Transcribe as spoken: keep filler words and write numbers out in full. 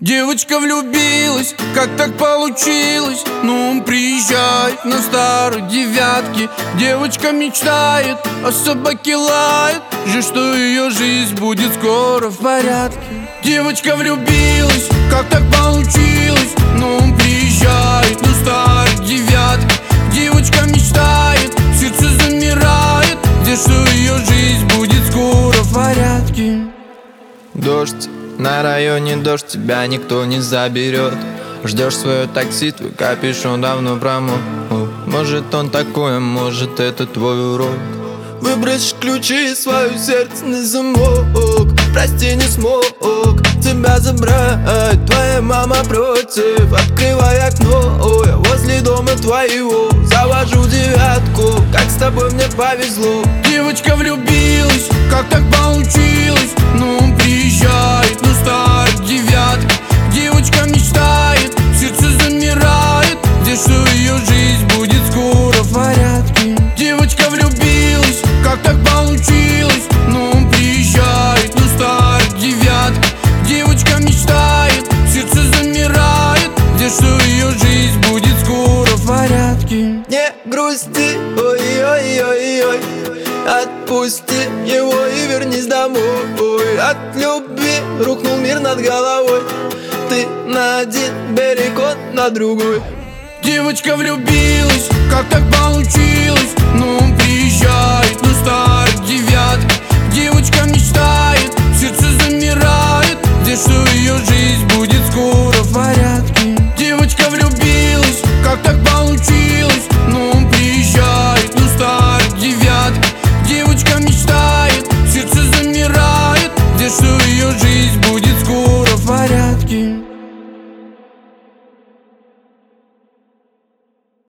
Девочка влюбилась, как так получилось? Ну, он приезжает на старой девятке. Девочка мечтает, а собаки лают, же что ее жизнь будет скоро в порядке. Девочка влюбилась, как так получилось? Ну, он приезжает на старой девятке. Девочка мечтает, сердце замирает, где что ее жизнь будет скоро в порядке. Дождь, на районе дождь, тебя никто не заберет. Ждешь свое такси, твой капюшон давно промок. Может он такой, а может это твой урок. Выбрось ключи и свое сердце на замок. Прости, не смог тебя забрать, твоя мама против. Открывай окно, я возле дома твоего. Завожу девятку, как с тобой мне повезло. Девочка влюбилась, как так получилось? Ну, он приезжает на старой девятке. Девочка мечтает, сердце замирает, где что ее жизнь будет скоро в порядке. Девочка влюбилась, как так получилось? Ну, он приезжает на старой девятке. Девочка мечтает, сердце замирает, где что ее жизнь будет скоро в порядке. Не грусти, ой-ой-ой-ой, отпусти его и вернись домой. От любви рухнул мир над головой. Ты на один берег, он на другой. Девочка влюбилась, как так получилось? Ну, он приезжает на старой девятке. Девочка мечтает, сердце замирает, где что ее